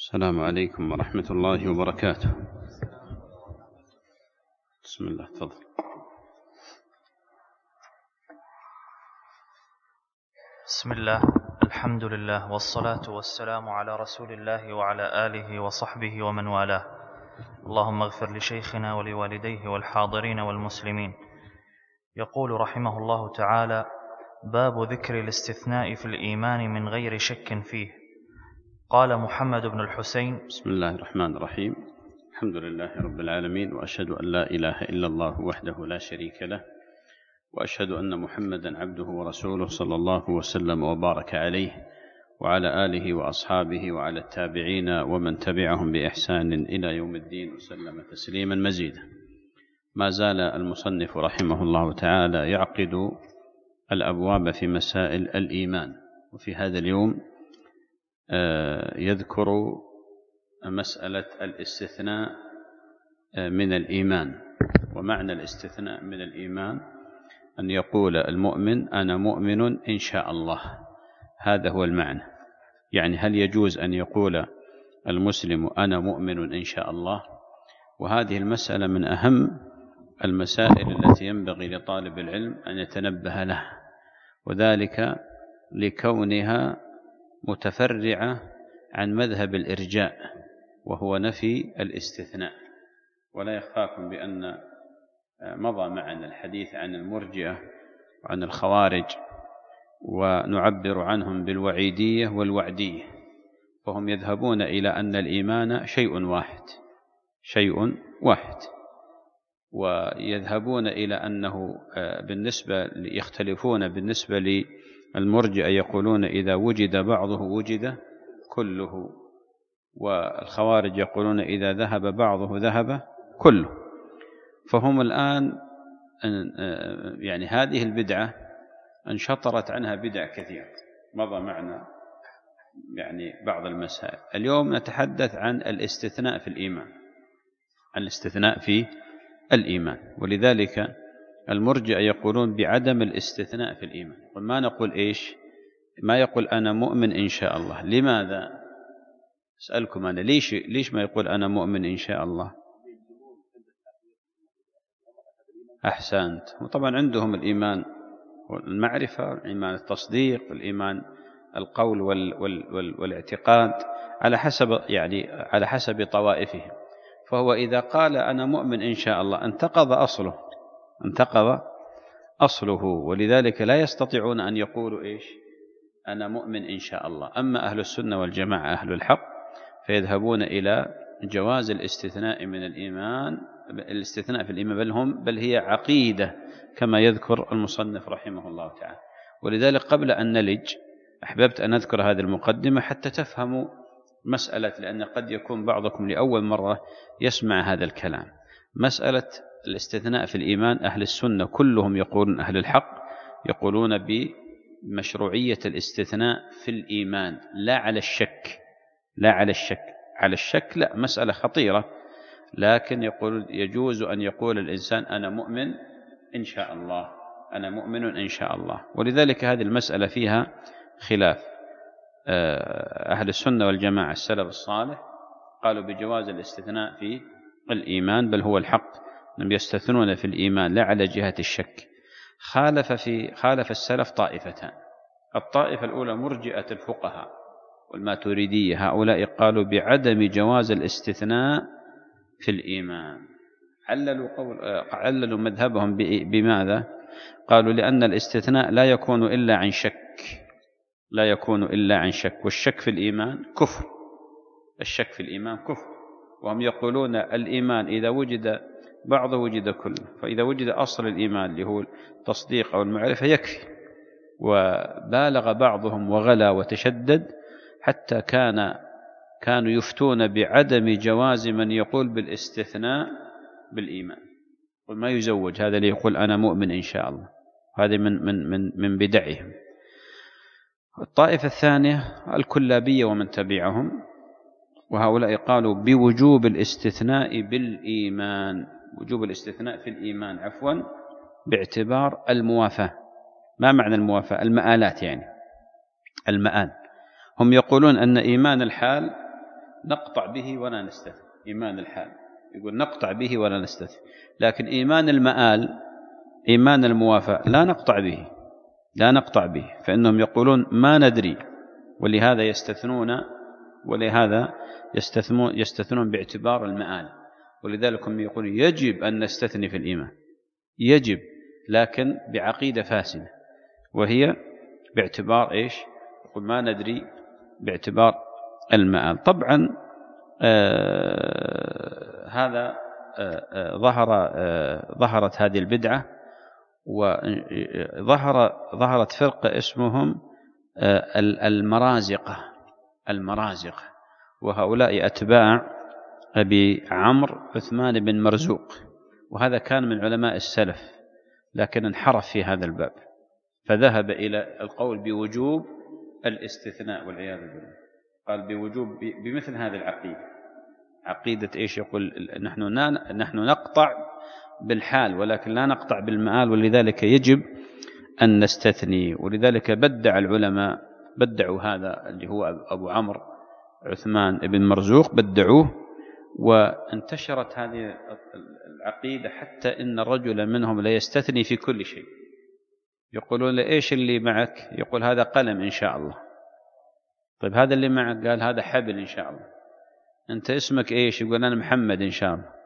السلام عليكم ورحمة الله وبركاته. بسم الله، تفضل. بسم الله، الحمد لله، والصلاة والسلام على رسول الله وعلى آله وصحبه ومن والاه. اللهم اغفر لشيخنا ولوالديه والحاضرين والمسلمين. يقول رحمه الله تعالى: باب ذكر الاستثناء في الإيمان من غير شك فيه. قال محمد بن الحسين: بسم الله الرحمن الرحيم. الحمد لله رب العالمين، وأشهد أن لا إله إلا الله وحده لا شريك له، وأشهد أن محمدا عبده ورسوله صلى الله وسلم وبارك عليه وعلى آله وأصحابه وعلى التابعين ومن تبعهم بإحسان إلى يوم الدين، وسلم تسليما مزيدا. ما زال المصنف رحمه الله تعالى يعقد الأبواب في مسائل الإيمان، وفي هذا اليوم يذكر مسألة الاستثناء من الإيمان. ومعنى الاستثناء من الإيمان أن يقول المؤمن: أنا مؤمن إن شاء الله. هذا هو المعنى. يعني هل يجوز أن يقول المسلم: أنا مؤمن إن شاء الله؟ وهذه المسألة من أهم المسائل التي ينبغي لطالب العلم أن يتنبه لها، وذلك لكونها متفرعة عن مذهب الإرجاء، وهو نفي الاستثناء. ولا يخفاكم بأن مضى معنا الحديث عن المرجئة وعن الخوارج، ونعبر عنهم بالوعيدية والوعدية، فهم يذهبون إلى أن الإيمان شيء واحد، ويذهبون إلى أنه يختلفون بالنسبة للمرجئة، يقولون إذا وجد بعضه وجد كله، والخوارج يقولون إذا ذهب بعضه ذهب كله. فهم الآن يعني هذه البدعة انشطرت عنها بدع كثيرة، مضى معنا يعني بعض المسائل. اليوم نتحدث عن الاستثناء في الإيمان، ولذلك المرجئة يقولون بعدم الاستثناء في الإيمان. وما نقول إيش؟ ما يقول أنا مؤمن إن شاء الله. لماذا؟ أسألكم أنا، ليش ما يقول أنا مؤمن إن شاء الله؟ أحسنت. وطبعا عندهم الإيمان والمعرفة، الإيمان التصديق، الإيمان القول والاعتقاد، على حسب طوائفهم. فهو إذا قال أنا مؤمن إن شاء الله انتقض أصله، ولذلك لا يستطيعون أن يقولوا إيش؟ أنا مؤمن إن شاء الله. أما أهل السنة والجماعة أهل الحق فيذهبون إلى جواز الاستثناء في الإيمان، بل هي عقيدة كما يذكر المصنف رحمه الله تعالى. ولذلك قبل أن نلج أحببت أن أذكر هذه المقدمة حتى تفهموا مسألة، لأن قد يكون بعضكم لأول مرة يسمع هذا الكلام. مسألة الاستثناء في الإيمان، أهل السنة كلهم يقولون، أهل الحق يقولون بمشروعية الاستثناء في الإيمان، لا على الشك. لا، مسألة خطيرة، لكن يجوز أن يقول الإنسان أنا مؤمن إن شاء الله. ولذلك هذه المسألة فيها خلاف. أهل السنة والجماعة السلف الصالح قالوا بجواز الاستثناء في الإيمان، بل هو الحق، لم يستثنون في الإيمان لا على جهة الشك. خالف السلف طائفتان. الطائفة الأولى مرجئة الفقهاء والماتريدية، هؤلاء قالوا بعدم جواز الاستثناء في الإيمان. عللوا مذهبهم بماذا؟ قالوا لأن الاستثناء لا يكون إلا عن شك، والشك في الإيمان كفر. وهم يقولون الإيمان إذا وجد بعضه وجد كله، فإذا وجد أصل الإيمان اللي هو التصديق أو المعرفة يكفي. وبالغ بعضهم وغلا وتشدد حتى كانوا يفتون بعدم جواز من يقول بالاستثناء بالإيمان، وما يزوج هذا اللي يقول أنا مؤمن إن شاء الله. هذه من بدعهم. الطائفة الثانية الكلابية ومن تبعهم، وهؤلاء قالوا بوجوب الاستثناء بالإيمان، وجوب الاستثناء في الإيمان باعتبار الموافاة. ما معنى الموافاة؟ المآلات، يعني المآل. هم يقولون أن إيمان الحال نقطع به ولا نستثني. إيمان الحال يقول نقطع به ولا نستثني، لكن إيمان المآل، إيمان الموافاة لا نقطع به، لا نقطع به، فإنهم يقولون ما ندري، ولهذا يستثنون باعتبار المآل. ولذلك هم يقولون يجب أن نستثني في الإيمان، يجب، لكن بعقيدة فاسدة، وهي باعتبار إيش؟ يقول ما ندري باعتبار المآل. طبعا هذا ظهرت هذه البدعة، وظهرت فرقة اسمهم المرازقة، وهؤلاء أتباع أبي عمرو عثمان بن مرزوق، وهذا كان من علماء السلف، لكن انحرف في هذا الباب، فذهب إلى القول بوجوب الاستثناء والعياذ بالله. قال بوجوب بمثل هذه العقيدة، عقيدة إيش؟ يقول نحن نقطع بالحال ولكن لا نقطع بالمآل، ولذلك يجب أن نستثني. ولذلك بدع العلماء، بدعوا هذا اللي هو أبو عمرو عثمان بن مرزوق، بدعوه، وانتشرت هذه العقيدة حتى إن الرجل منهم لا يستثني في كل شيء. يقولون له إيش اللي معك؟ يقول هذا قلم إن شاء الله. طيب هذا اللي معك؟ قال هذا حبل إن شاء الله. أنت اسمك إيش؟ يقول أنا محمد إن شاء الله.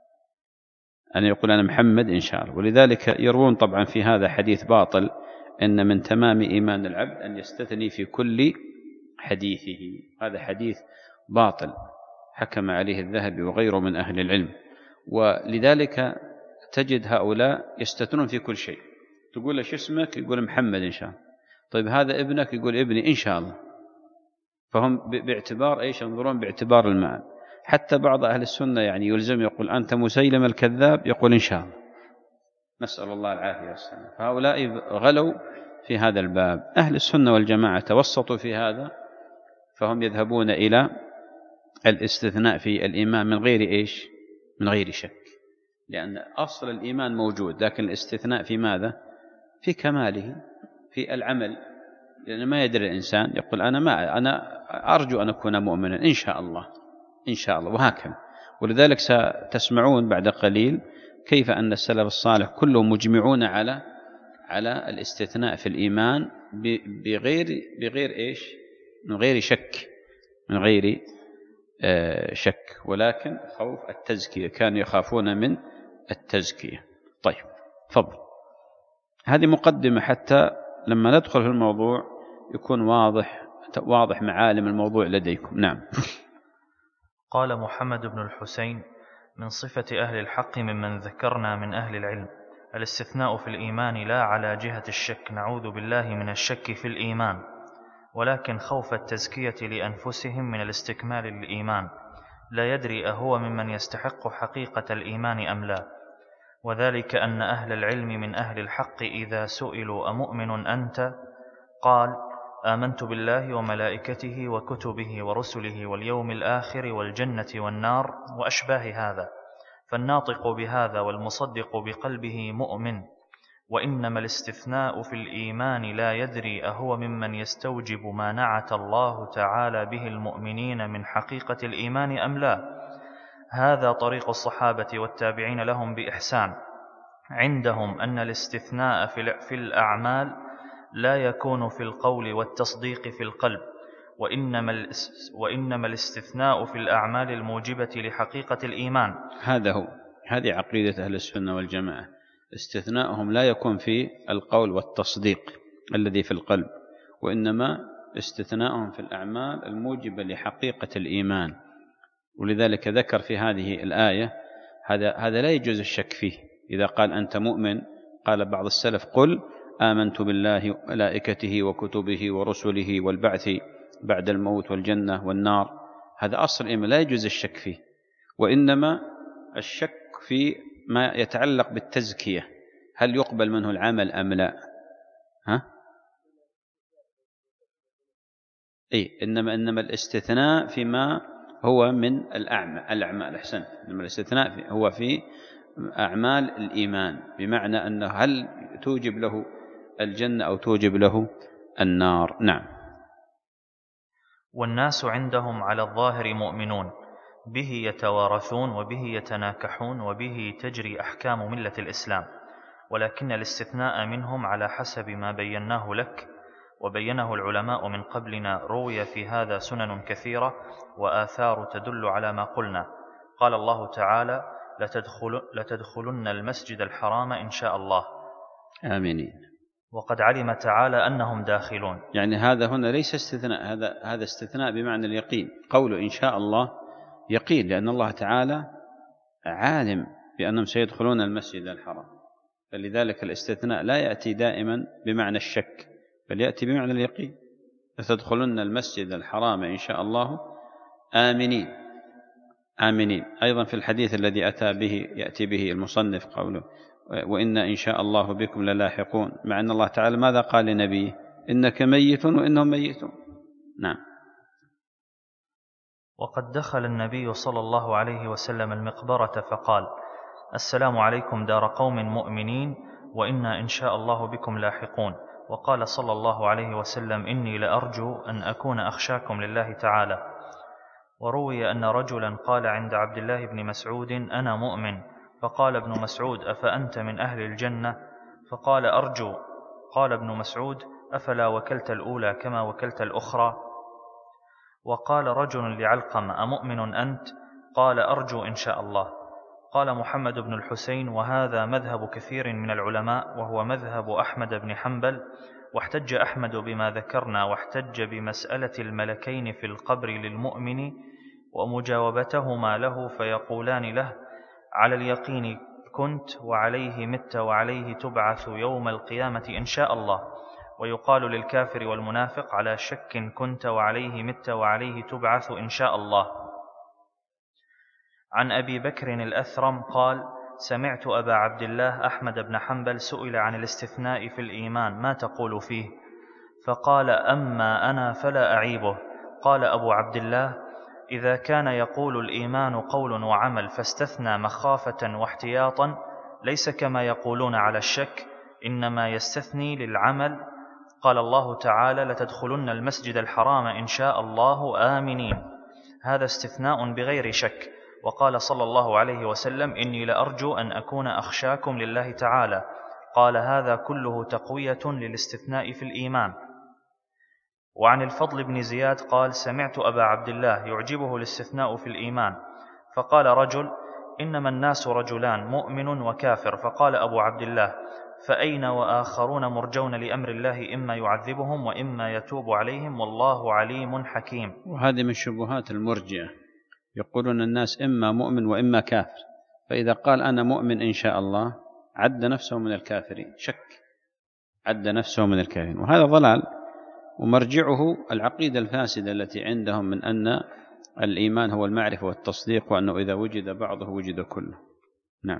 أنا يقول أنا محمد إن شاء الله. ولذلك يروون طبعا في هذا حديث باطل، إن من تمام إيمان العبد أن يستثني في كل حديثه. هذا حديث باطل حكم عليه الذهبي وغيره من أهل العلم. ولذلك تجد هؤلاء يستثنون في كل شيء. تقول له شو اسمك؟ يقول محمد إن شاء الله. طيب هذا ابنك؟ يقول ابني إن شاء الله. فهم باعتبار إيش؟ ينظرون باعتبار المعنى. حتى بعض أهل السنة يعني يلزم يقول أنت مسيلم الكذاب، يقول إن شاء الله. نسأل الله العافية والسلام. فهؤلاء غلوا في هذا الباب. أهل السنة والجماعة توسطوا في هذا، فهم يذهبون إلى الاستثناء في الإيمان من غير إيش؟ من غير شك، لأن أصل الإيمان موجود، لكن الاستثناء في ماذا؟ في كماله، في العمل. لأن ما يدري الإنسان يقول أنا أرجو أن أكون مؤمنا إن شاء الله، إن شاء الله، وهكذا. ولذلك ستسمعون بعد قليل كيف أن السلف الصالح كلهم مجمعون على الاستثناء في الإيمان بغير إيش؟ من غير شك، من غير شك، ولكن خوف التزكية، كانوا يخافون من التزكية. طيب تفضل. هذه مقدمة حتى لما ندخل في الموضوع يكون واضح معالم الموضوع لديكم. نعم. قال محمد بن الحسين: من صفة أهل الحق ممن ذكرنا من أهل العلم الاستثناء في الإيمان، لا على جهة الشك، نعوذ بالله من الشك في الإيمان، ولكن خوف التزكية لأنفسهم من الاستكمال للإيمان، لا يدري أهو ممن يستحق حقيقة الإيمان أم لا. وذلك أن أهل العلم من أهل الحق إذا سئلوا أمؤمن أنت؟ قال: آمنت بالله وملائكته وكتبه ورسله واليوم الآخر والجنة والنار وأشباه هذا، فالناطق بهذا والمصدق بقلبه مؤمن. وإنما الاستثناء في الإيمان لا يدري أهو ممن يستوجب ما نعت الله تعالى به المؤمنين من حقيقة الإيمان أم لا. هذا طريق الصحابة والتابعين لهم بإحسان. عندهم أن الاستثناء في الأعمال لا يكون في القول والتصديق في القلب، وإنما الاستثناء في الأعمال الموجبة لحقيقة الإيمان. هذه عقيدة أهل السنة والجماعة. استثناءهم لا يكون في القول والتصديق الذي في القلب، وإنما استثناءهم في الأعمال الموجبة لحقيقة الإيمان. ولذلك ذكر في هذه الآية هذا لا يجوز الشك فيه. إذا قال أنت مؤمن، قال بعض السلف: قل آمنت بالله وملائكته وكتبه ورسله والبعث بعد الموت والجنة والنار. هذا أصل الإيمان لا يجوز الشك فيه، وإنما الشك في ما يتعلق بالتزكية، هل يقبل منه العمل أم لا. إنما الاستثناء فيما هو من الأعمال. أحسنت. إنما الاستثناء هو في أعمال الإيمان، بمعنى أنه هل توجب له الجنة أو توجب له النار. نعم. والناس عندهم على الظاهر مؤمنون، به يتوارثون وبه يتناكحون وبه تجري أحكام ملة الإسلام، ولكن الاستثناء منهم على حسب ما بيناه لك وبينه العلماء من قبلنا روي في هذا سنن كثيرة وآثار تدل على ما قلنا. قال الله تعالى: لتدخلن المسجد الحرام إن شاء الله، آمنين. وقد علم تعالى أنهم داخلون. يعني هذا هنا ليس استثناء، هذا استثناء بمعنى اليقين. قوله إن شاء الله يقين، لأن الله تعالى عالم بأنهم سيدخلون المسجد الحرام، فلذلك الاستثناء لا يأتي دائما بمعنى الشك، بل يأتي بمعنى اليقين. لتدخلن المسجد الحرام إن شاء الله آمنين. آمنين. أيضا في الحديث الذي يأتي به المصنف قوله: وإن إن شاء الله بكم للاحقون، مع أن الله تعالى ماذا قال لنبيه؟ إنك ميت وإنهم ميتون. نعم. وقد دخل النبي صلى الله عليه وسلم المقبرة فقال: السلام عليكم دار قوم مؤمنين وإنا إن شاء الله بكم لاحقون. وقال صلى الله عليه وسلم: إني لأرجو أن أكون أخشاكم لله تعالى. وروي أن رجلا قال عند عبد الله بن مسعود: أنا مؤمن. فقال ابن مسعود: أفأنت من أهل الجنة؟ فقال: أرجو. قال ابن مسعود: أفلا وكلت الأولى كما وكلت الأخرى؟ وقال رجل لعلقمة: أمؤمن أنت؟ قال: أرجو إن شاء الله. قال محمد بن الحسين: وهذا مذهب كثير من العلماء، وهو مذهب أحمد بن حنبل. واحتج أحمد بما ذكرنا، واحتج بمسألة الملكين في القبر للمؤمن ومجاوبتهما له، فيقولان له: على اليقين كنت وعليه مت وعليه تبعث يوم القيامة إن شاء الله. ويقال للكافر والمنافق: على شك كنت وعليه مت وعليه تبعث إن شاء الله. عن أبي بكر الأثرم قال: سمعت أبا عبد الله أحمد بن حنبل سئل عن الاستثناء في الإيمان ما تقول فيه؟ فقال: أما أنا فلا أعيبه. قال أبو عبد الله: إذا كان يقول الإيمان قول وعمل فاستثنى مخافة واحتياطا ليس كما يقولون على الشك، إنما يستثني للعمل. قال الله تعالى: لتدخلن المسجد الحرام إن شاء الله آمنين، هذا استثناء بغير شك. وقال صلى الله عليه وسلم: إني لأرجو أن أكون أخشاكم لله تعالى. قال: هذا كله تقوية للاستثناء في الإيمان. وعن الفضل بن زياد قال: سمعت أبا عبد الله يعجبه الاستثناء في الإيمان، فقال رجل: إنما الناس رجلان، مؤمن وكافر. فقال أبو عبد الله: فأين وآخرون مرجون لأمر الله، إما يعذبهم وإما يتوب عليهم، والله عليم حكيم. وهذه من شبهات المرجئة، يقولون الناس إما مؤمن وإما كافر، فإذا قال أنا مؤمن إن شاء الله عد نفسه من الكافرين، شك، عد نفسه من الكافرين، وهذا ضلال. ومرجعه العقيدة الفاسدة التي عندهم من أن الإيمان هو المعرفة والتصديق، وأنه إذا وجد بعضه وجد كله. نعم.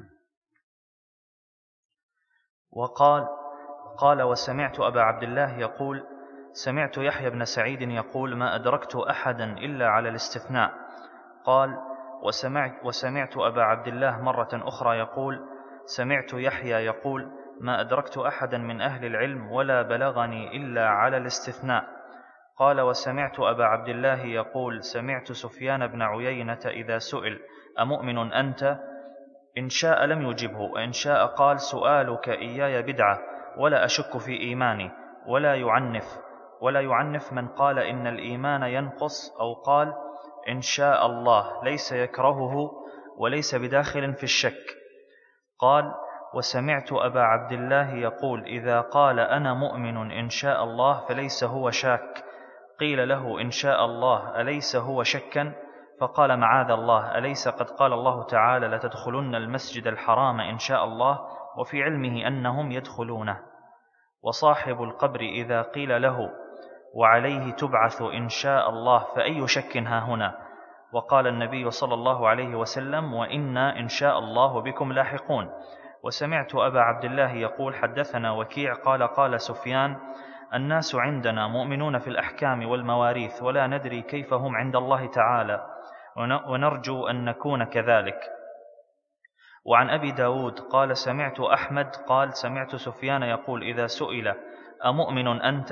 قال: وسمعت أبا عبد الله يقول: سمعت يحيى بن سعيد يقول: ما أدركت أحدا إلا على الاستثناء. قال: وسمعت أبا عبد الله مرة أخرى يقول: سمعت يحيى يقول: ما أدركت أحدا من أهل العلم ولا بلغني إلا على الاستثناء. قال: وسمعت أبا عبد الله يقول: سمعت سفيان بن عيينة إذا سئل: أمؤمن أنت؟ إن شاء لم يجبه، وإن شاء قال: سؤالك إياي بدعة ولا أشك في إيماني. ولا يعنف من قال إن الإيمان ينقص، أو قال إن شاء الله، ليس يكرهه وليس بداخل في الشك. قال: وسمعت أبا عبد الله يقول: إذا قال أنا مؤمن إن شاء الله فليس هو شاك. قيل له: إن شاء الله أليس هو شكا؟ فقال: معاذ الله، أليس قد قال الله تعالى: لتدخلن المسجد الحرام إن شاء الله، وفي علمه أنهم يدخلونه. وصاحب القبر إذا قيل له: وعليه تبعث إن شاء الله، فأي شك ها هنا؟ وقال النبي صلى الله عليه وسلم: وإنا إن شاء الله بكم لاحقون. وسمعت أبا عبد الله يقول: حدثنا وكيع قال: قال سفيان: الناس عندنا مؤمنون في الأحكام والمواريث، ولا ندري كيف هم عند الله تعالى، ونرجو أن نكون كذلك. وعن أبي داود قال: سمعت أحمد قال: سمعت سفيان يقول: إذا سئل أمؤمن أنت؟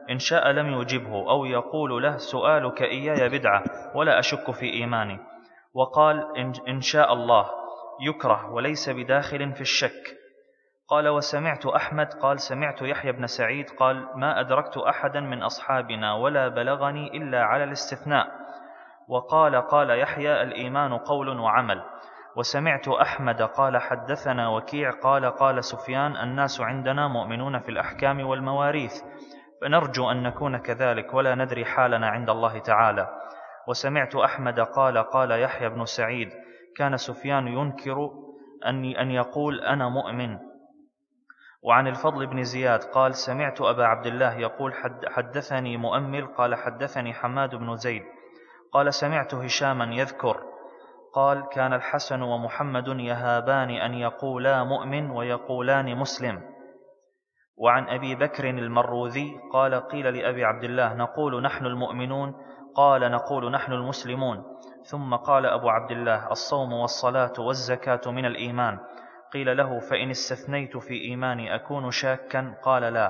إن شاء لم يجبه أو يقول له سؤالك إياي بدعة ولا أشك في إيماني. وقال إن شاء الله يكره وليس بداخل في الشك. قال وسمعت أحمد قال سمعت يحيى بن سعيد قال ما أدركت أحدا من أصحابنا ولا بلغني إلا على الاستثناء. قال يحيى الإيمان قول وعمل. وسمعت أحمد قال حدثنا وكيع قال سفيان الناس عندنا مؤمنون في الأحكام والمواريث، فنرجو أن نكون كذلك ولا ندري حالنا عند الله تعالى. وسمعت أحمد قال يحيى بن سعيد كان سفيان ينكر أن يقول أنا مؤمن. وعن الفضل بن زياد قال سمعت أبا عبد الله يقول حدثني مؤمل قال حدثني حماد بن زيد قال سمعت هشاما يذكر قال كان الحسن ومحمد يهابان أن يقولا مؤمن ويقولان مسلم. وعن أبي بكر المروذي قال قيل لأبي عبد الله نقول نحن المؤمنون قال نقول نحن المسلمون. ثم قال أبو عبد الله الصوم والصلاة والزكاة من الإيمان. قيل له فإن استثنيت في إيماني أكون شاكا قال لا.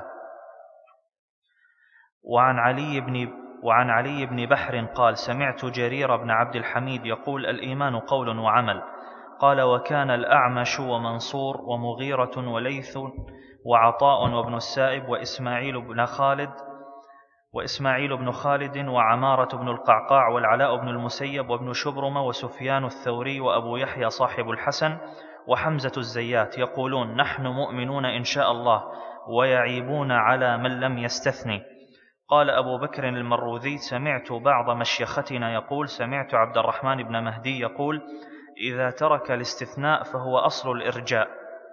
وعن علي بن بحر قال سمعت جرير بن عبد الحميد يقول الإيمان قول وعمل. قال وكان الأعمش ومنصور ومغيرة وليث وعطاء وابن السائب وإسماعيل بن خالد وعمارة بن القعقاع والعلاء بن المسيب وابن شبرمة وسفيان الثوري وأبو يحيى صاحب الحسن وحمزة الزيات يقولون نحن مؤمنون إن شاء الله ويعيبون على من لم يستثني. قال أبو بكر المروذي سمعت بعض مشيختنا يقول سمعت عبد الرحمن بن مهدي يقول إذا ترك الاستثناء فهو أصل الإرجاء.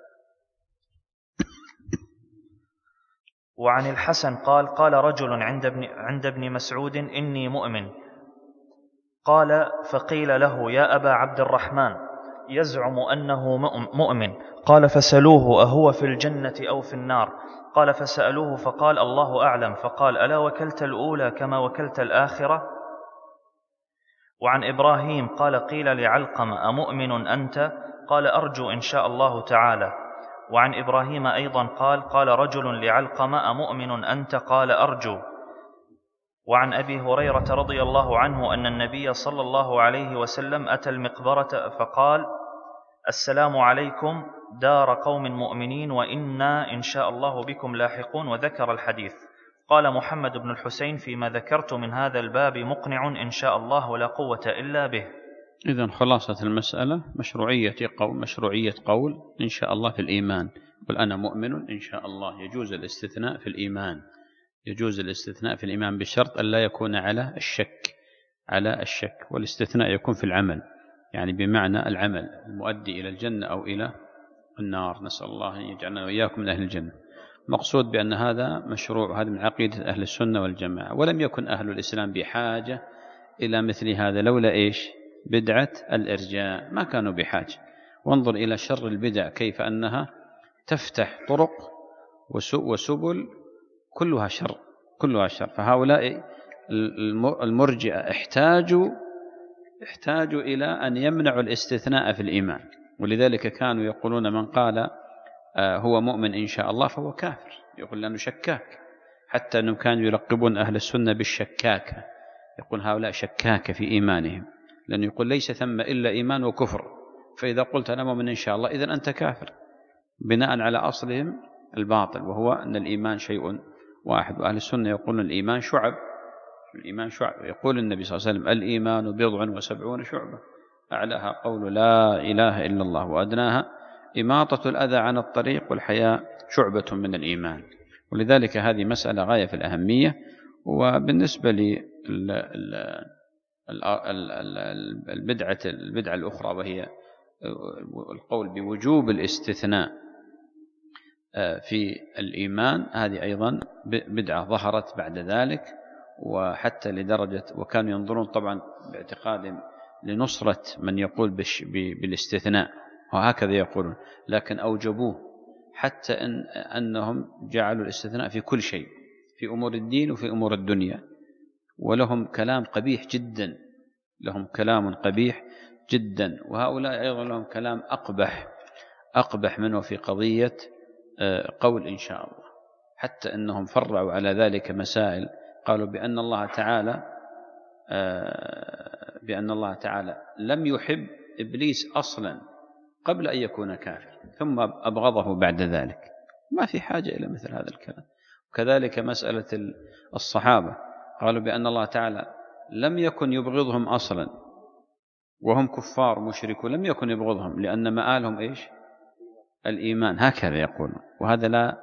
وعن الحسن قال رجل عند ابن مسعود إني مؤمن. قال فقيل له يا أبا عبد الرحمن يزعم أنه مؤمن. قال فسألوه أهو في الجنة أو في النار؟ قال فسألوه فقال الله أعلم. فقال ألا وكلت الأولى كما وكلت الآخرة؟ وعن إبراهيم قال قيل لعلقمة أمؤمن أنت؟ قال أرجو إن شاء الله تعالى. وعن إبراهيم أيضا قال رجل لعلقمة أمؤمن أنت؟ قال أرجو. وعن أبي هريرة رضي الله عنه أن النبي صلى الله عليه وسلم أتى المقبرة فقال السلام عليكم دار قوم مؤمنين وإنا إن شاء الله بكم لاحقون وذكر الحديث. قال محمد بن الحسين فيما ذكرت من هذا الباب مقنع إن شاء الله ولا قوة إلا به. إذن خلاصة المسألة مشروعية قول إن شاء الله في الإيمان. قل أنا مؤمن إن شاء الله. يجوز الاستثناء في الإيمان، يجوز الاستثناء في الإيمان بشرط أن لا يكون على الشك. والاستثناء يكون في العمل، يعني بمعنى العمل المؤدي إلى الجنة أو إلى النار. نسأل الله أن يجعلنا وإياكم من أهل الجنة. مقصود بأن هذا مشروع، هذا من عقيدة أهل السنة والجماعة. ولم يكن أهل الإسلام بحاجة إلى مثل هذا لولا إيش؟ بدعة الإرجاء، ما كانوا بحاجة. وانظر إلى شر البدع كيف أنها تفتح طرق وسبل كلها شر. فهؤلاء المرجئة احتاجوا إلى أن يمنعوا الاستثناء في الإيمان. ولذلك كانوا يقولون من قال هو مؤمن إن شاء الله فهو كافر، يقول لأنه شكاك. حتى أنهم كانوا يلقبون أهل السنة بالشكاكة، يقول هؤلاء شكاكة في إيمانهم، لأنه يقول ليس ثم إلا إيمان وكفر، فإذا قلت أنا مؤمن إن شاء الله إذن أنت كافر، بناء على أصلهم الباطل وهو أن الإيمان شيء واحد. وأهل السنة يقولون الإيمان شعب. يقول النبي صلى الله عليه وسلم الإيمان 70 شعبة، أعلاها قول لا إله إلا الله وأدناها إماطة الأذى عن الطريق والحياء شعبة من الإيمان. ولذلك هذه مسألة غاية في الأهمية. وبالنسبة البدعة الأخرى وهي القول بوجوب الاستثناء في الإيمان، هذه أيضا بدعة ظهرت بعد ذلك، وحتى لدرجة وكانوا ينظرون طبعا باعتقاد لنصرة من يقول بالاستثناء، وهكذا يقولون، لكن أوجبوه حتى أنهم جعلوا الاستثناء في كل شيء، في أمور الدين وفي أمور الدنيا. ولهم كلام قبيح جدا، وهؤلاء أيضا لهم كلام أقبح منه في قضية قول إن شاء الله. حتى أنهم فرعوا على ذلك مسائل، قالوا بأن الله تعالى لم يحب إبليس أصلا قبل أن يكون كافر، ثم أبغضه بعد ذلك. ما في حاجة إلى مثل هذا الكلام. وكذلك مسألة الصحابة، قالوا بأن الله تعالى لم يكن يبغضهم أصلا وهم كفار مشركون، لم يكن يبغضهم لأن مآلهم إيش؟ الإيمان، هكذا يقولون. وهذا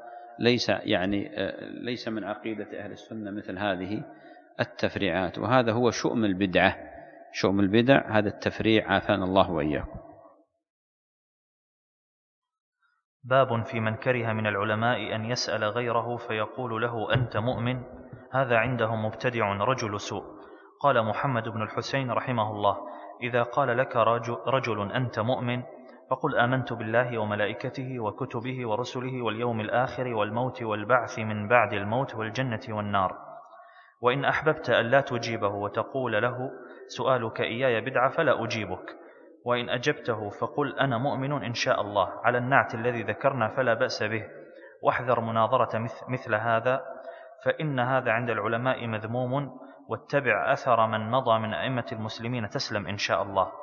ليس من عقيدة أهل السنة مثل هذه التفريعات، وهذا هو شؤم البدعة. شؤم البدع هذا التفريع، عافانا الله وإياكم. باب في من كره من العلماء أن يسأل غيره فيقول له أنت مؤمن، هذا عندهم مبتدع رجل سوء. قال محمد بن الحسين رحمه الله: إذا قال لك رجل أنت مؤمن فقل آمنت بالله وملائكته وكتبه ورسله واليوم الآخر والموت والبعث من بعد الموت والجنة والنار. وإن أحببت أن لا تجيبه وتقول له سؤالك إياي بدعة فلا أجيبك، وإن أجبته فقل أنا مؤمن إن شاء الله على النعت الذي ذكرنا فلا بأس به، واحذر مناظرة مثل هذا، فإن هذا عند العلماء مذموم، واتبع أثر من مضى من أئمة المسلمين تسلم إن شاء الله.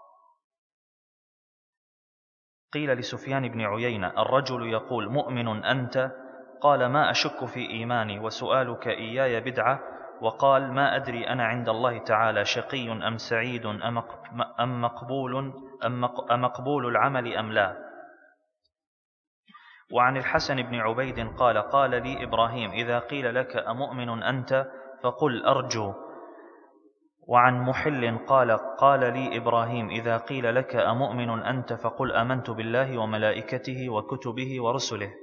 قيل لسفيان بن عيينة: الرجل يقول مؤمن أنت؟ قال: ما أشك في إيماني وسؤالك إياي بدعة. وقال: ما أدري أنا عند الله تعالى شقي أم سعيد أم مقبول العمل أم لا. وعن الحسن بن عبيد قال: قال لي إبراهيم: إذا قيل لك أمؤمن أنت فقل أرجو. وعن محل قال لي إبراهيم: إذا قيل لك أمؤمن أنت فقل آمنت بالله وملائكته وكتبه ورسله.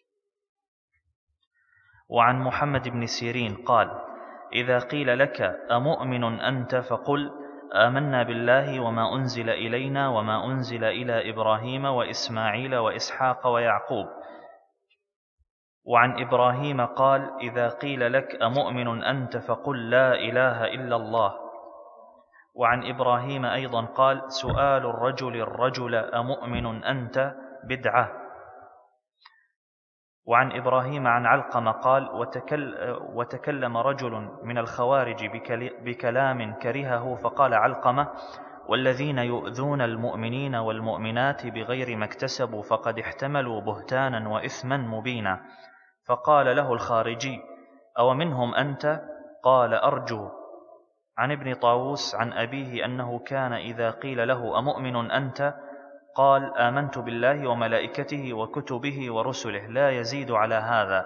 وعن محمد بن سيرين قال: إذا قيل لك أمؤمن أنت فقل آمنا بالله وما أنزل إلينا وما أنزل إلى إبراهيم وإسماعيل وإسحاق ويعقوب. وعن إبراهيم قال: إذا قيل لك أمؤمن أنت فقل لا إله إلا الله. وعن إبراهيم أيضا قال: سؤال الرجل أمؤمن أنت بدعة. وعن إبراهيم عن علقمة قال: وتكلم رجل من الخوارج بكلام كرهه، فقال علقمة: والذين يؤذون المؤمنين والمؤمنات بغير ما اكتسبوا فقد احتملوا بهتانا وإثما مبينا. فقال له الخارجي: أو منهم أنت؟ قال: أرجو. عن ابن طاووس عن أبيه أنه كان إذا قيل له أمؤمن أنت قال: آمنت بالله وملائكته وكتبه ورسله، لا يزيد على هذا.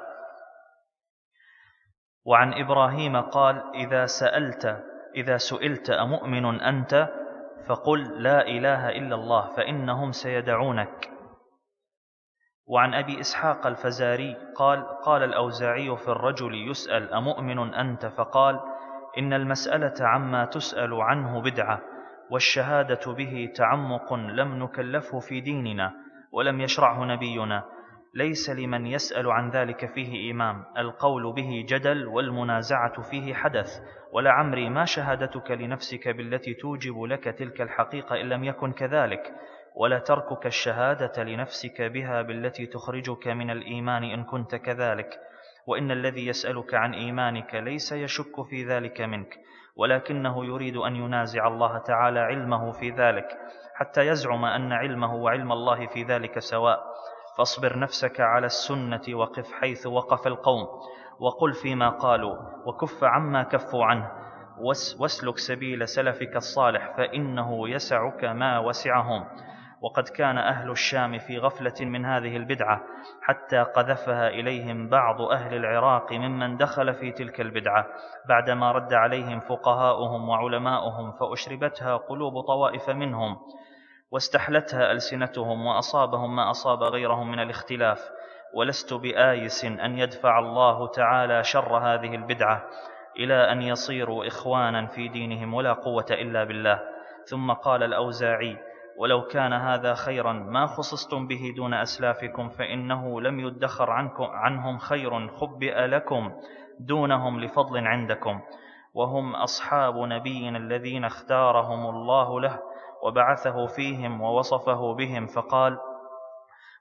وعن إبراهيم قال: إذا سئلت أمؤمن أنت فقل لا إله إلا الله فإنهم سيدعونك. وعن أبي إسحاق الفزاري قال الأوزاعي في الرجل يسأل أمؤمن أنت فقال: إن المسألة عما تسأل عنه بدعة، والشهادة به تعمق لم نكلفه في ديننا ولم يشرعه نبينا، ليس لمن يسأل عن ذلك فيه إمام، القول به جدل والمنازعة فيه حدث، ولعمري ما شهادتك لنفسك بالتي توجب لك تلك الحقيقة إن لم يكن كذلك، ولا تركك الشهادة لنفسك بها بالتي تخرجك من الإيمان إن كنت كذلك. وإن الذي يسألك عن إيمانك ليس يشك في ذلك منك، ولكنه يريد أن ينازع الله تعالى علمه في ذلك، حتى يزعم أن علمه وعلم الله في ذلك سواء. فاصبر نفسك على السنة وقف حيث وقف القوم، وقل فيما قالوا، وكف عما كفوا عنه، واسلك سبيل سلفك الصالح، فإنه يسعك ما وسعهم. وقد كان أهل الشام في غفلة من هذه البدعة، حتى قذفها إليهم بعض أهل العراق ممن دخل في تلك البدعة، بعدما رد عليهم فقهاؤهم وعلماؤهم، فأشربتها قلوب طوائف منهم، واستحلتها ألسنتهم، وأصابهم ما أصاب غيرهم من الاختلاف. ولست بآيس أن يدفع الله تعالى شر هذه البدعة إلى أن يصيروا إخوانا في دينهم، ولا قوة إلا بالله. ثم قال الأوزاعي: ولو كان هذا خيرا ما خصصتم به دون أسلافكم، فإنه لم يدخر عنهم خير خبئ لكم دونهم لفضل عندكم، وهم أصحاب نبينا الذين اختارهم الله له وبعثه فيهم ووصفه بهم، فقال: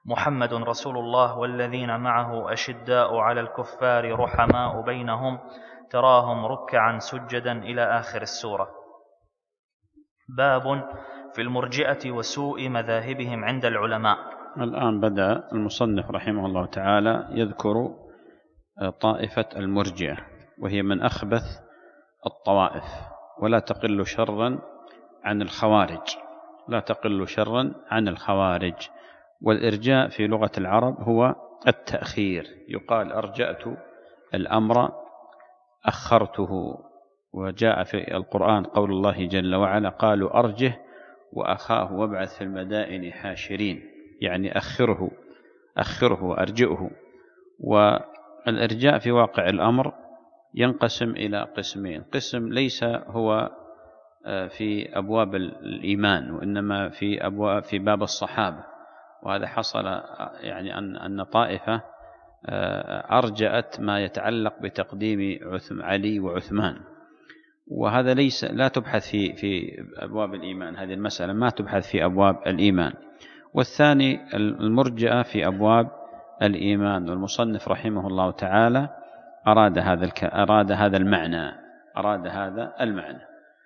محمد رسول الله والذين معه أشداء على الكفار رحماء بينهم تراهم ركعا سجدا إلى آخر السورة. باب في المرجئة وسوء مذاهبهم عند العلماء. الآن بدأ المصنف رحمه الله تعالى يذكر طائفة المرجئة، وهي من أخبث الطوائف، ولا تقل شرا عن الخوارج، لا تقل شرا عن الخوارج. والإرجاء في لغة العرب هو التأخير، يقال أرجأت الأمر، أخرته. وجاء في القرآن قول الله جل وعلا: قالوا أرجه وأخاه وابعث في المدائن حاشرين، يعني أخره وأرجئه. والإرجاء في واقع الأمر ينقسم إلى قسمين: قسم ليس هو في أبواب الإيمان، وإنما في باب الصحابة. وهذا حصل يعني أن طائفة أرجأت ما يتعلق بتقديم علي وعثمان، وهذا لا تبحث في أبواب الإيمان، هذه المسألة ما تبحث في أبواب الإيمان. والثاني المرجئة في أبواب الإيمان، والمصنف رحمه الله تعالى أراد هذا المعنى.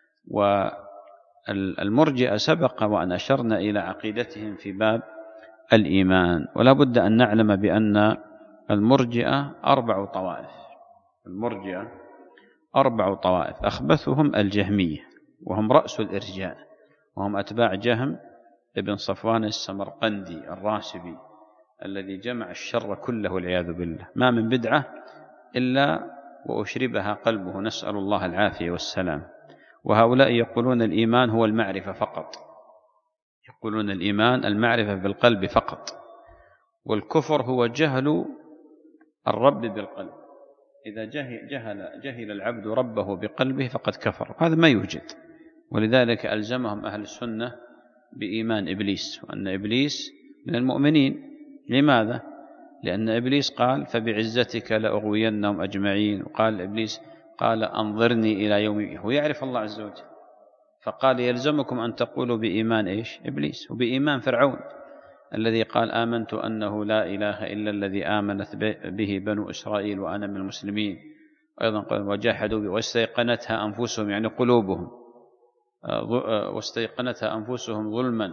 والمرجئة سبق وأن أشرنا إلى عقيدتهم في باب الإيمان، ولا بد أن نعلم بأن المرجئة 4 طوائف. المرجئة 4 طوائف، أخبثهم الجهمية، وهم رأس الإرجاء، وهم أتباع جهم ابن صفوان السمرقندي الراشبي الذي جمع الشر كله والعياذ بالله، ما من بدعة إلا وأشربها قلبه، نسأل الله العافية والسلام. وهؤلاء يقولون الإيمان هو المعرفة فقط، يقولون الإيمان المعرفة بالقلب فقط، والكفر هو جهل الرب بالقلب. إذا جهل العبد ربه بقلبه فقد كفر، هذا ما يوجد. ولذلك ألزمهم أهل السنة بإيمان إبليس، وأن إبليس من المؤمنين. لماذا؟ لأن إبليس قال: فبعزتك لأغوينهم أجمعين. وقال إبليس قال: أنظرني إلى يوم، هو يعرف الله عز وجل، فقال: يلزمكم أن تقولوا بإيمان إبليس، وبإيمان فرعون الذي قال: آمنت أنه لا إله إلا الذي آمنت به بنو إسرائيل وأنا من المسلمين. أيضا قال: وجحدوا واستيقنتها أنفسهم، يعني قلوبهم، واستيقنتها أنفسهم ظلما،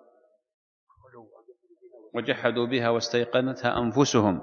وجحدوا بها واستيقنتها أنفسهم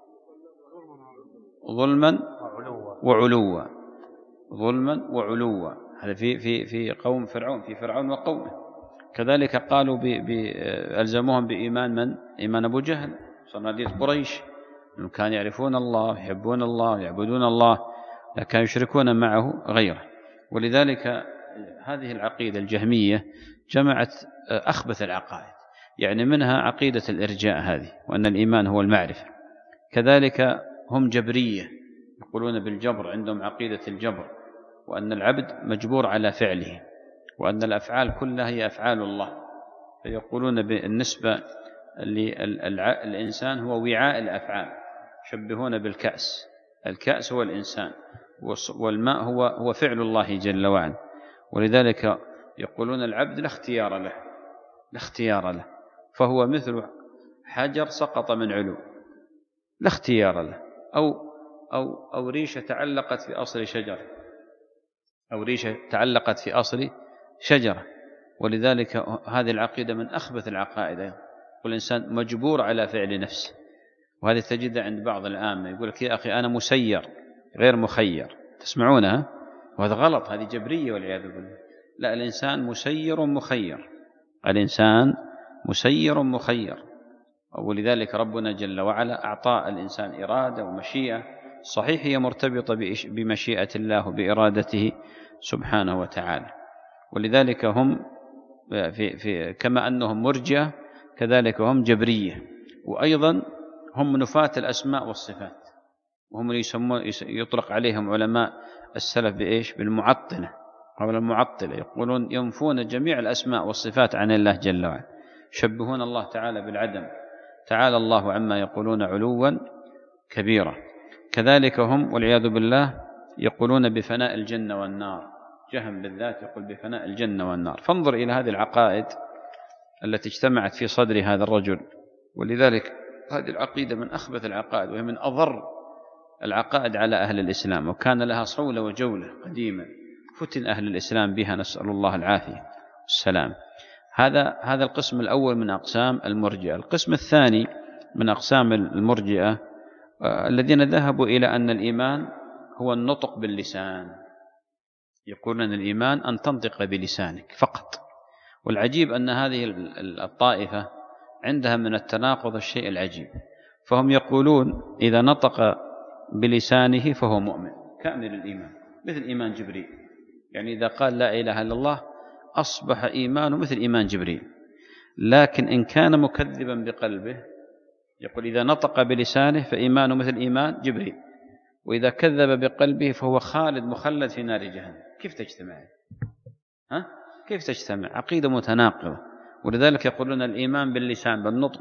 ظلما وعلوا، ظلما وعلوا. هذا في قوم فرعون، في فرعون وقومه. كذلك قالوا ألزموهم بإيمان من؟ إيمان أبو جهل صناديد قريش، أنهم كانوا يعرفون الله، يحبون الله، يعبدون الله، لكن يشركون معه غيره. ولذلك هذه العقيدة الجهمية جمعت أخبث العقائد، يعني منها عقيدة الإرجاء هذه، وأن الإيمان هو المعرفة. كذلك هم جبرية، يقولون بالجبر، عندهم عقيدة الجبر، وأن العبد مجبور على فعله، وأن الأفعال كلها هي أفعال الله. فيقولون بالنسبة للإنسان هو وعاء الأفعال، يشبهون بالكأس، الكأس هو الإنسان، والماء هو فعل الله جل وعلا. ولذلك يقولون العبد لا اختيار له، فهو مثل حجر سقط من علو، لا اختيار له، أو ريشة تعلقت في أصل شجرة، شجرة. ولذلك هذه العقيدة من أخبث العقائد، والإنسان مجبور على فعل نفسه. وهذه تجد عند بعض العامة يقول لك: يا أخي أنا مسير غير مخير، تسمعونها؟ وهذا غلط، هذه جبرية والعياذ بالله. لا، الإنسان مسير مخير، الإنسان مسير مخير. ولذلك ربنا جل وعلا أعطى الإنسان إرادة ومشيئة، صحيح هي مرتبطة بمشيئة الله وبإرادته سبحانه وتعالى. ولذلك هم كما أنهم مرجئة، كذلك هم جبرية، وأيضا هم نفاة الأسماء والصفات، وهم يطلق عليهم علماء السلف بالمعطلة. قبل المعطلة يقولون ينفون جميع الأسماء والصفات عن الله جل وعلا، يشبهون الله تعالى بالعدم، تعالى الله عما يقولون علوا كبيرا. كذلك هم والعياذ بالله يقولون بفناء الجنة والنار، جهم بالذات يقول بفناء الجنة والنار. فانظر إلى هذه العقائد التي اجتمعت في صدر هذا الرجل ولذلك هذه العقيدة من أخبث العقائد، وهي من أضر العقائد على أهل الإسلام، وكان لها صولة وجولة قديما فتن أهل الإسلام بها، نسأل الله العافية والسلام. هذا القسم الأول من أقسام المرجئة. القسم الثاني من أقسام المرجئة الذين ذهبوا إلى أن الإيمان هو النطق باللسان، يقولون أن الإيمان أن تنطق بلسانك فقط. والعجيب أن هذه الطائفة عندها من التناقض الشيء العجيب، فهم يقولون إذا نطق بلسانه فهو مؤمن كامل الإيمان مثل إيمان جبريل، يعني إذا قال لا إله إلا الله أصبح إيمانه مثل إيمان جبريل. لكن إن كان مكذبا بقلبه يقول إذا نطق بلسانه فإيمانه مثل إيمان جبريل، وإذا كذب بقلبه فهو خالد مخلد في نار جهنم. كيف تجتمع؟ كيف تجتمع؟ عقيدة متناقضة. ولذلك يقولون الإيمان باللسان بالنطق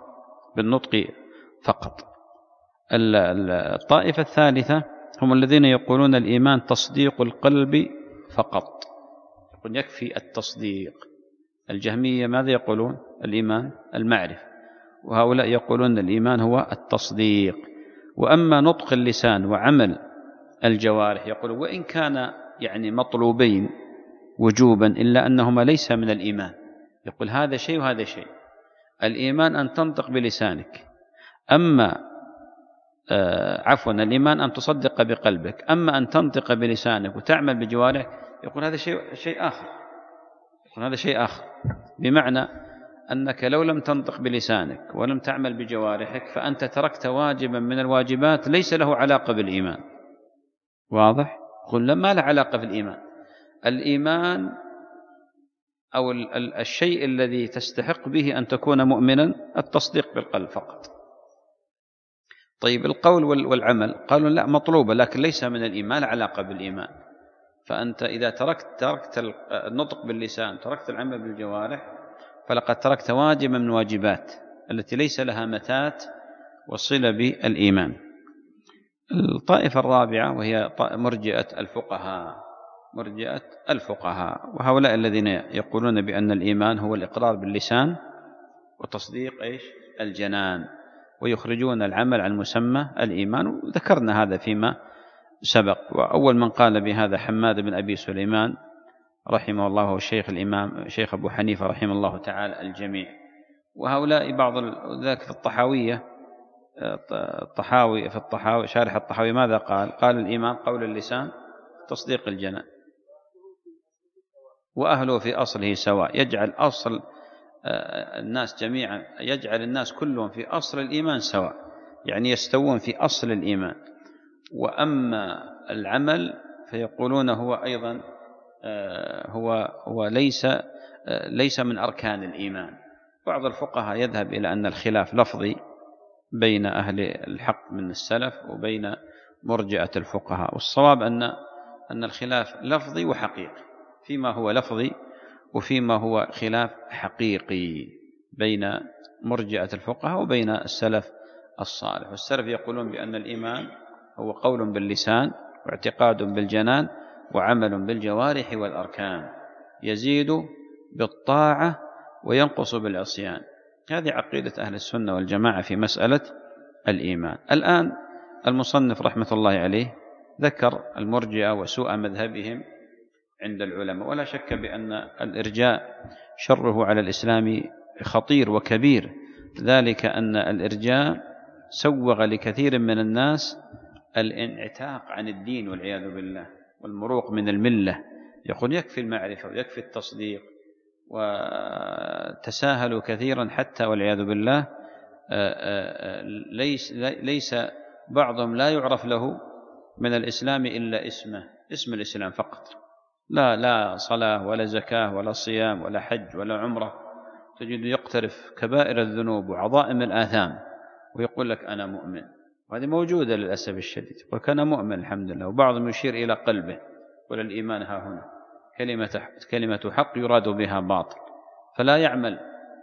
فقط. الطائفة الثالثة هم الذين يقولون الإيمان تصديق القلب فقط، يقول يكفي التصديق. الجهمية ماذا يقولون؟ الإيمان المعرفة، وهؤلاء يقولون الإيمان هو التصديق. وأما نطق اللسان وعمل الجوارح يقول وإن كان يعني مطلوبين وجوبا إلا أنهما ليس من الإيمان. يقول هذا شيء وهذا شيء. الإيمان أن تنطق بلسانك، الإيمان أن تصدق بقلبك، أما أن تنطق بلسانك وتعمل بجوارحك يقول هذا شيء آخر. يقول هذا شيء آخر، بمعنى أنك لو لم تنطق بلسانك ولم تعمل بجوارحك فأنت تركت واجبا من الواجبات ليس له علاقة بالإيمان. واضح؟ قل ما له علاقة بالإيمان. الإيمان أو الشيء الذي تستحق به أن تكون مؤمنا التصديق بالقلب فقط. طيب القول والعمل قالوا لا مطلوبة لكن ليس من الإيمان، لا علاقة بالإيمان. فأنت إذا تركت النطق باللسان، تركت العمل بالجوارح، فلقد تركت واجبا من الواجبات التي ليس لها متات وصلة بالإيمان. الطائفة الرابعة وهي مرجئة الفقهاء، وهؤلاء الذين يقولون بأن الإيمان هو الإقرار باللسان وتصديق الجنان، ويخرجون العمل عن مسمى الإيمان، وذكرنا هذا فيما سبق. وأول من قال بهذا حماد بن أبي سليمان رحمه الله، هو شيخ أبو حنيفة رحمه الله تعالى الجميع. وهؤلاء بعض ذاك في الطحاوية شارح الطحاوي ماذا قال الإيمان قول اللسان تصديق الجنان، وأهله في أصله سواء. يجعل أصل الناس جميعا، يجعل الناس كلهم في أصل الإيمان سواء، يعني يستوون في أصل الإيمان. وأما العمل فيقولون هو أيضا هو ليس من أركان الإيمان. بعض الفقهاء يذهب إلى أن الخلاف لفظي بين أهل الحق من السلف وبين مرجئة الفقهاء، والصواب أن الخلاف لفظي وحقيقي، فيما هو لفظي وفيما هو خلاف حقيقي بين مرجئة الفقهاء وبين السلف الصالح. والسلف يقولون بأن الإيمان هو قول باللسان واعتقاد بالجنان وعمل بالجوارح والأركان، يزيد بالطاعة وينقص بالعصيان. هذه عقيدة أهل السنة والجماعة في مسألة الإيمان. الآن المصنف رحمة الله عليه ذكر المرجئة وسوء مذهبهم عند العلماء، ولا شك بأن الإرجاء شره على الإسلام خطير وكبير، ذلك أن الإرجاء سوغ لكثير من الناس الانعتاق عن الدين والعياذ بالله والمروق من الملة. يقول يكفي المعرفة ويكفي التصديق، وتساهلوا كثيرا حتى والعياذ بالله ليس بعضهم لا يعرف له من الإسلام إلا اسم الإسلام فقط، لا صلاة ولا زكاة ولا صيام ولا حج ولا عمرة. تجد يقترف كبائر الذنوب وعظائم الآثام ويقول لك أنا مؤمن، وهذه موجودة للأسف الشديد، وكان مؤمن الحمد لله. وبعضهم يشير إلى قلبه ولا الإيمان ها هنا كلمة حق يراد بها باطل، فلا يعمل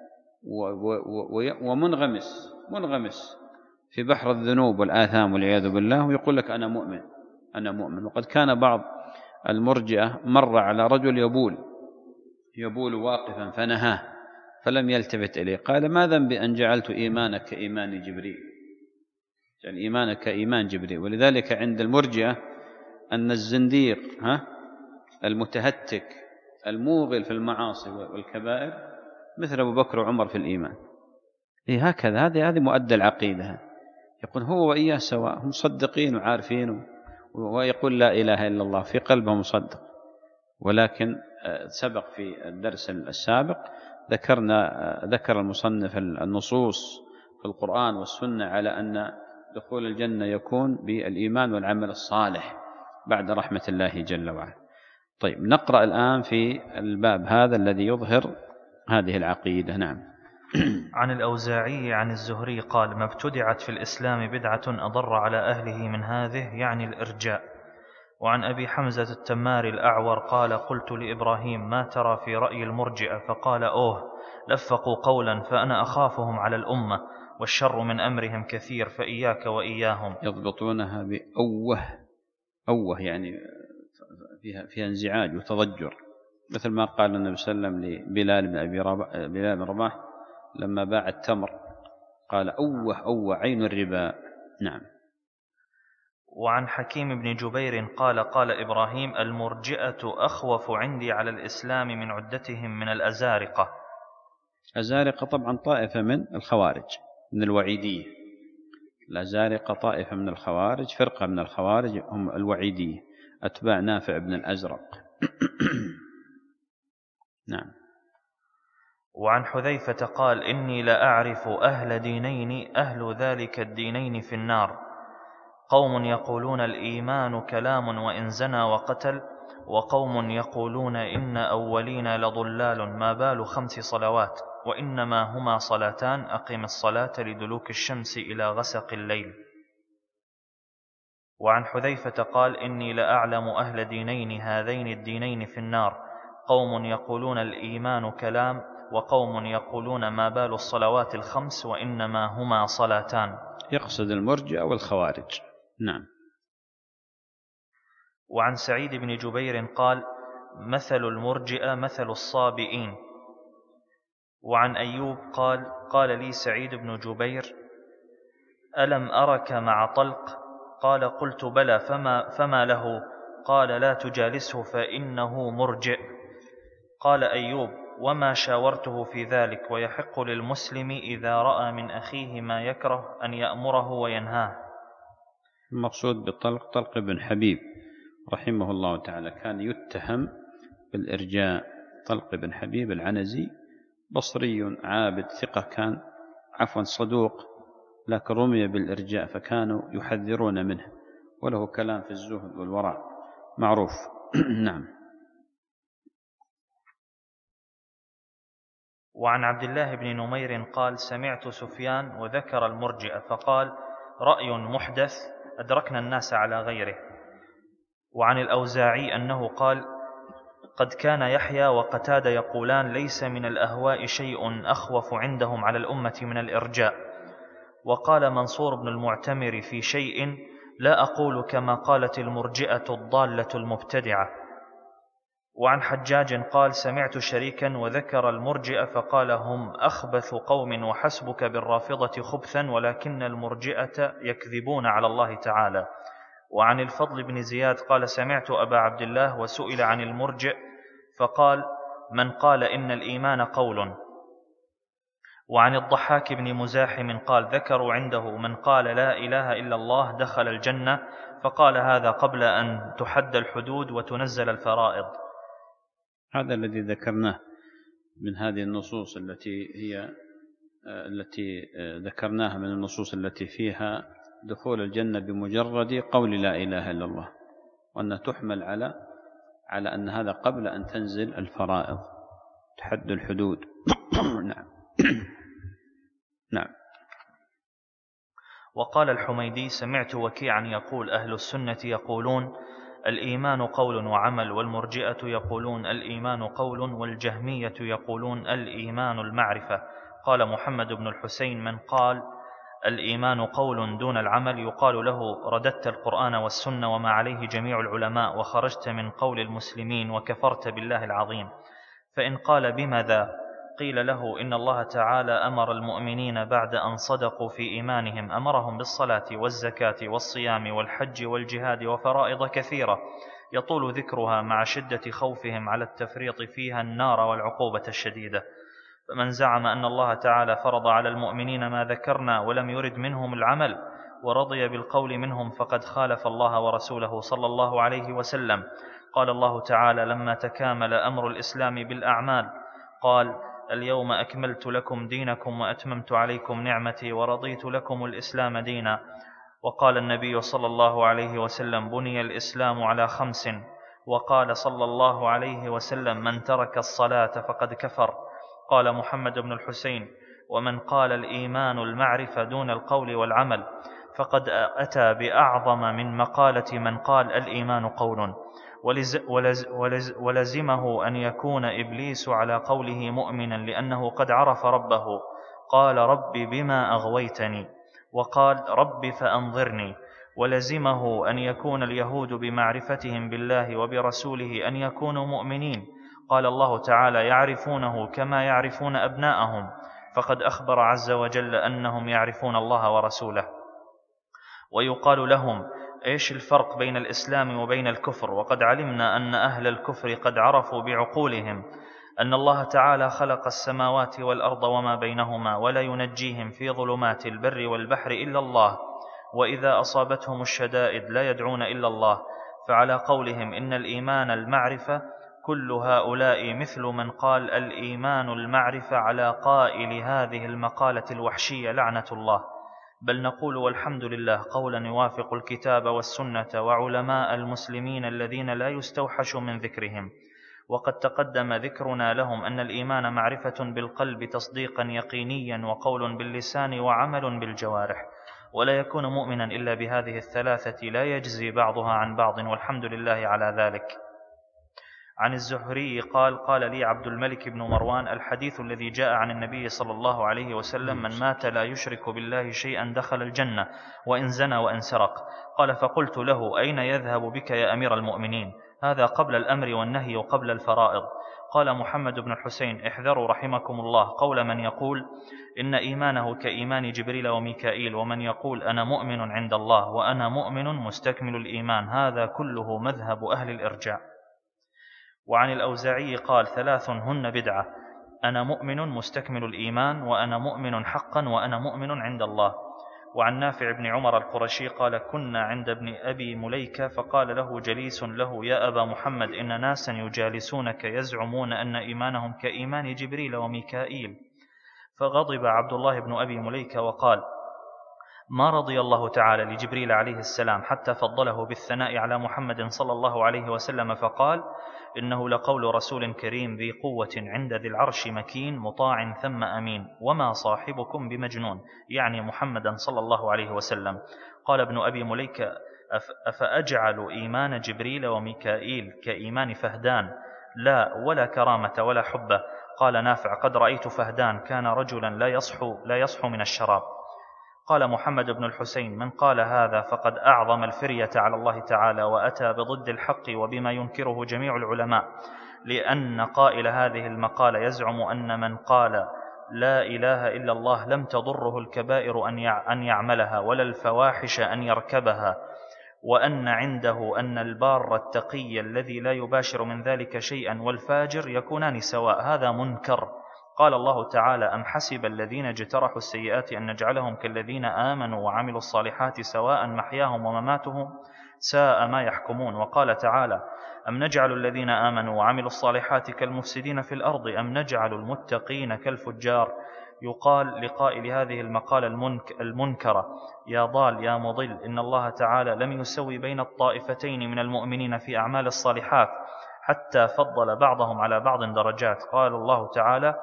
ومنغمس في بحر الذنوب والآثام والعياذ بالله، ويقول لك أنا مؤمن. وقد كان بعض المرجئة مر على رجل يبول واقفا فنهاه، فلم يلتفت إليه. قال: ما ذنب أن جعلت إيمانك كإيمان جبريل، يعني إيمانك كإيمان جبريل. ولذلك عند المرجئة أن الزنديق المتهتك الموغل في المعاصي والكبائر مثل أبو بكر وعمر في الإيمان. هكذا، هذه مؤدى العقيدة. يقول هو وإياه سواء، هم مصدقين وعارفين، ويقول لا إله إلا الله في قلبه مصدق. ولكن سبق في الدرس السابق ذكر المصنف النصوص في القرآن والسنة على أن دخول الجنة يكون بالإيمان والعمل الصالح بعد رحمة الله جل وعلا. طيب، نقرأ الآن في الباب هذا الذي يظهر هذه العقيدة. نعم. عن الأوزاعي عن الزهري قال: ما ابتدعت في الإسلام بدعة أضر على أهله من هذه، يعني الإرجاء. وعن أبي حمزة التمار الأعور قال: قلت لإبراهيم: ما ترى في رأي المرجئة؟ فقال: أوه، لفقوا قولا فأنا أخافهم على الأمة، والشر من أمرهم كثير، فإياك وإياهم. يضبطونها بأوه، أوه يعني فيها انزعاج وتضجر، مثل ما قال النبي صلى الله عليه وسلم لبلال بن رباح لما باع التمر، قال: أوه أوه عين الربا. نعم. وعن حكيم بن جبير قال: قال إبراهيم: المرجئة أخوف عندي على الإسلام من عدتهم من الأزارقة. الأزارقة طبعا طائفة من الخوارج، من الوعيدية. الأزارقة طائفة من الخوارج، فرقة من الخوارج، هم الوعيدية، أتباع نافع بن الأزرق. نعم. وعن حذيفة قال: إني لأعرف أهل دينين، أهل ذلك الدينين في النار: قوم يقولون الإيمان كلام وإن زنى وقتل، وقوم يقولون إن أولين لضلال ما بال 5 صلوات، وإنما هما صلاتان: أقم الصلاة لدلوك الشمس إلى غسق الليل. وعن حذيفة قال: إني لأعلم أهل دينين هذين الدينين في النار: قوم يقولون الإيمان كلام، وقوم يقولون ما بال الصلوات ال5 وإنما هما صلاتان. يقصد المرجئة والخوارج. نعم. وعن سعيد بن جبير قال: مثل المرجئة مثل الصابئين. وعن أيوب قال: قال لي سعيد بن جبير: ألم أرك مع طلق؟ قال: قلت بلى، فما له؟ قال: لا تجالسه فإنه مرجئ. قال أيوب: وما شاورته في ذلك، ويحق للمسلم إذا رأى من أخيه ما يكره أن يأمره وينهاه. المقصود بالطلق طلق بن حبيب رحمه الله تعالى، كان يتهم بالإرجاء. طلق بن حبيب العنزي بصري عابد ثقة، كان صدوق، لكن رمي بالإرجاء، فكانوا يحذرون منه، وله كلام في الزهد والورع معروف. نعم. وعن عبد الله بن نمير قال: سمعت سفيان وذكر المرجئة فقال: رأي محدث أدركنا الناس على غيره. وعن الأوزاعي أنه قال: قد كان يحيى وقتادة يقولان: ليس من الأهواء شيء أخوف عندهم على الأمة من الإرجاء. وقال منصور بن المعتمر في شيء: لا أقول كما قالت المرجئة الضالة المبتدعة. وعن حجاج قال: سمعت شريكا وذكر المرجئة فقال: هم أخبث قوم، وحسبك بالرافضة خبثا، ولكن المرجئة يكذبون على الله تعالى. وعن الفضل بن زياد قال: سمعت أبا عبد الله وسئل عن المرجئ فقال: من قال إن الإيمان قول. وعن الضحاك بن مزاحم قال: ذكروا عنده من قال لا إله إلا الله دخل الجنة، فقال: هذا قبل أن تحد الحدود وتنزل الفرائض. هذا الذي ذكرناه من هذه النصوص التي ذكرناها من النصوص التي فيها دخول الجنة بمجرد قول لا إله إلا الله، وأنها تحمل على أن هذا قبل أن تنزل الفرائض، تحد الحدود. نعم. نعم. وقال الحميدي: سمعت وكيعا يقول: أهل السنة يقولون الإيمان قول وعمل، والمرجئة يقولون الإيمان قول، والجهمية يقولون الإيمان المعرفة. قال محمد بن الحسين: من قال الإيمان قول دون العمل يقال له: رددت القرآن والسنة وما عليه جميع العلماء، وخرجت من قول المسلمين، وكفرت بالله العظيم. فإن قال: بماذا؟ قيل له: إن الله تعالى أمر المؤمنين بعد أن صدقوا في إيمانهم أمرهم بالصلاة والزكاة والصيام والحج والجهاد وفرائض كثيرة يطول ذكرها مع شدة خوفهم على التفريط فيها النار والعقوبة الشديدة. فمن زعم أن الله تعالى فرض على المؤمنين ما ذكرنا ولم يرد منهم العمل ورضي بالقول منهم فقد خالف الله ورسوله صلى الله عليه وسلم. قال الله تعالى لما تكامل أمر الإسلام بالأعمال قال: اليوم أكملت لكم دينكم وأتممت عليكم نعمتي ورضيت لكم الإسلام دينا. وقال النبي صلى الله عليه وسلم: بني الإسلام على 5. وقال صلى الله عليه وسلم: من ترك الصلاة فقد كفر. قال محمد بن الحسين: ومن قال الإيمان المعرفة دون القول والعمل فقد أتى بأعظم من مقالة من قال الإيمان قول. ولزمه أن يكون إبليس على قوله مؤمنا لأنه قد عرف ربه، قال: رب بما أغويتني، وقال: رب فأنظرني. ولزمه أن يكون اليهود بمعرفتهم بالله وبرسوله أن يكونوا مؤمنين. قال الله تعالى: يعرفونه كما يعرفون أبناءهم، فقد أخبر عز وجل أنهم يعرفون الله ورسوله. ويقال لهم: إيش الفرق بين الإسلام وبين الكفر؟ وقد علمنا أن أهل الكفر قد عرفوا بعقولهم أن الله تعالى خلق السماوات والأرض وما بينهما ولا ينجيهم في ظلمات البر والبحر إلا الله، وإذا أصابتهم الشدائد لا يدعون إلا الله. فعلى قولهم إن الإيمان المعرفة كل هؤلاء مثل من قال الإيمان المعرفة على قائل هذه المقالة الوحشية لعنة الله. بل نقول والحمد لله قولا يوافق الكتاب والسنة وعلماء المسلمين الذين لا يستوحش من ذكرهم. وقد تقدم ذكرنا لهم أن الإيمان معرفة بالقلب تصديقا يقينيا وقول باللسان وعمل بالجوارح، ولا يكون مؤمنا إلا بهذه الثلاثة لا يجزي بعضها عن بعض، والحمد لله على ذلك. عن الزهري قال: قال لي عبد الملك بن مروان: الحديث الذي جاء عن النبي صلى الله عليه وسلم: من مات لا يشرك بالله شيئا دخل الجنة وإن زنى وإن سرق. قال: فقلت له: أين يذهب بك يا أمير المؤمنين؟ هذا قبل الأمر والنهي وقبل الفرائض. قال محمد بن الحسين: احذروا رحمكم الله قول من يقول إن إيمانه كإيمان جبريل وميكائيل، ومن يقول أنا مؤمن عند الله وأنا مؤمن مستكمل الإيمان، هذا كله مذهب أهل الإرجاء. وعن الأوزاعي قال: 3 هن بدعة: أنا مؤمن مستكمل الإيمان، وأنا مؤمن حقا، وأنا مؤمن عند الله. وعن نافع بن عمر القرشي قال: كنا عند ابن أبي مليكة فقال له جليس له: يا أبا محمد، إن ناسا يجالسونك يزعمون أن إيمانهم كإيمان جبريل وميكائيل. فغضب عبد الله بن أبي مليكة وقال: ما رضي الله تعالى لجبريل عليه السلام حتى فضله بالثناء على محمد صلى الله عليه وسلم، فقال: إنه لقول رسول كريم ذي قوة عند ذي العرش مكين مطاع ثم أمين، وما صاحبكم بمجنون، يعني محمدا صلى الله عليه وسلم. قال ابن أبي مليكة: أفأجعل إيمان جبريل وميكائيل كإيمان فهدان؟ لا، ولا كرامة ولا حبة. قال نافع: قد رأيت فهدان كان رجلا لا يصحو من الشراب. قال محمد بن الحسين: من قال هذا فقد أعظم الفرية على الله تعالى وأتى بضد الحق وبما ينكره جميع العلماء، لأن قائل هذه المقالة يزعم أن من قال لا إله إلا الله لم تضره الكبائر أن يعملها ولا الفواحش أن يركبها، وأن عنده أن البار التقي الذي لا يباشر من ذلك شيئا والفاجر يكونان سواء. هذا منكر. قال الله تعالى: أم حسب الذين اجترحوا السيئات أن نجعلهم كالذين آمنوا وعملوا الصالحات سواء محياهم ومماتهم ساء ما يحكمون. وقال تعالى: أم نجعل الذين آمنوا وعملوا الصالحات كالمفسدين في الأرض أم نجعل المتقين كالفجار. يقال لقائل هذه المقالة المنكرة: يا ضال يا مضل، إن الله تعالى لم يسوي بين الطائفتين من المؤمنين في أعمال الصالحات حتى فضل بعضهم على بعض درجات. قال الله تعالى: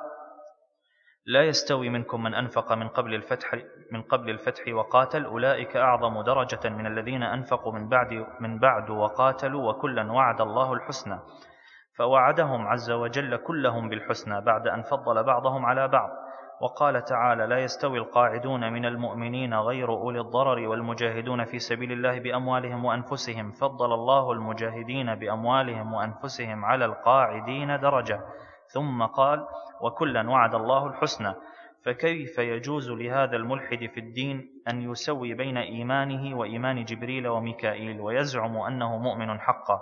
لا يستوي منكم من أنفق من قبل الفتح وقاتل، أولئك أعظم درجة من الذين أنفقوا من بعد وقاتلوا، وكلا وعد الله الحسنى. فوعدهم عز وجل كلهم بالحسنى بعد أن فضل بعضهم على بعض. وقال تعالى: لا يستوي القاعدون من المؤمنين غير أولي الضرر والمجاهدون في سبيل الله بأموالهم وأنفسهم، فضل الله المجاهدين بأموالهم وأنفسهم على القاعدين درجة. ثم قال: وكلا وعد الله الحسنى. فكيف يجوز لهذا الملحد في الدين أن يسوي بين إيمانه وإيمان جبريل وميكائيل ويزعم أنه مؤمن حقا؟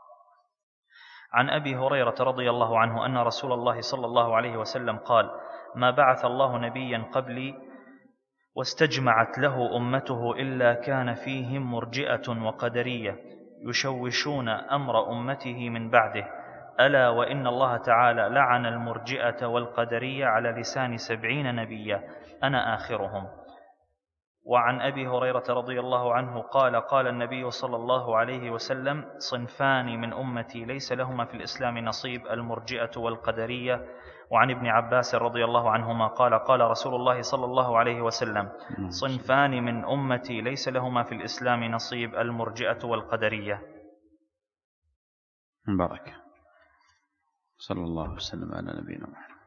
عن أبي هريرة رضي الله عنه أن رسول الله صلى الله عليه وسلم قال: ما بعث الله نبيا قبلي واستجمعت له أمته إلا كان فيهم مرجئة وقدرية يشوشون أمر أمته من بعده، ألا وإن الله تعالى لعن المرجئة والقدرية على لسان 70 نبيا، أنا آخرهم. وعن أبي هريرة رضي الله عنه قال: قال النبي صلى الله عليه وسلم: صنفان من أمتي ليس لهما في الإسلام نصيب، المرجئة والقدرية. وعن ابن عباس رضي الله عنهما قال: قال رسول الله صلى الله عليه وسلم: صنفان من أمتي ليس لهما في الإسلام نصيب، المرجئة والقدرية. مبارك. صلى الله وسلم على نبينا محمد.